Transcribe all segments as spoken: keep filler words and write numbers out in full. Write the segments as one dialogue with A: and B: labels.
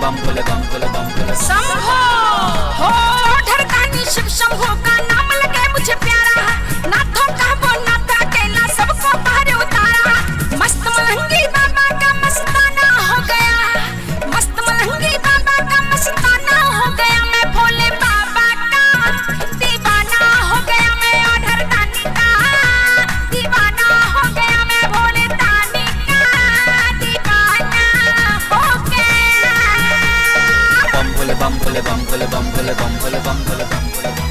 A: बम भोले बम भोले बम भोले
B: शंभो हो धरतानी शिव शंभो का नाम लगे मुझे प्यारा, नाथों का वो नाथ अकेला सबको बाहर उतारा। मस्त मलंगी बाबा का मस्ताना हो गया, मस्त मलंगी बाबा का मस्ताना हो गया। मैं भोले बाबा का दीवाना हो गया, मैं और धरतानी का दीवाना हो गया, मैं भोले दानी का दीवाना हो गया।
A: बम भोले बम भोले बम भोले बम भोले बम भोले बम भोले बम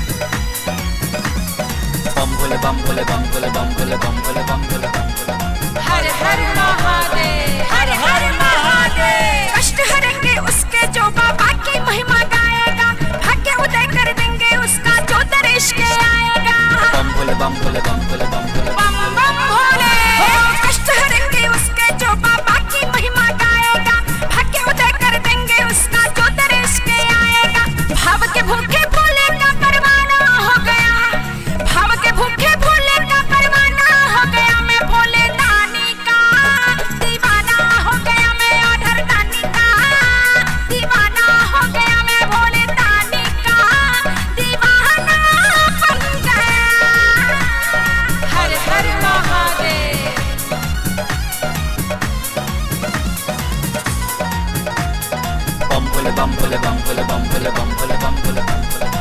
A: भोले बम भोले बम भोले बम भोले बम भोले बम भोले बम भोले।
B: हर हर महादेव, हर हर महादेव। कष्ट हरेंगे उसके जो बाबा की महिमा गाएगा, भाग्य उदय कर देंगे उसका जो दर्श के आएगा।
A: बम भोले बम भोले बम भोले बम भोले
B: बम बम भोले। कष्ट हरेंगे उसके जो बाबा की महिमा गाएगा, भाग्य उदय कर देंगे उसका जो दर्श के आएगा। भाव के भूखे भोले का परवाना हो गया, भाव के भूखे भोले का परवाना हो गया। मैं भोले दानी का दीवाना हो गया, मैं और धरतानी का दीवाना हो गया, मैं भोले दानी का दीवाना बन गया। हर हर महादेव।
A: बम भोले बम भोले बम भोले बम भोले बम भोले बम भोले बम भोले।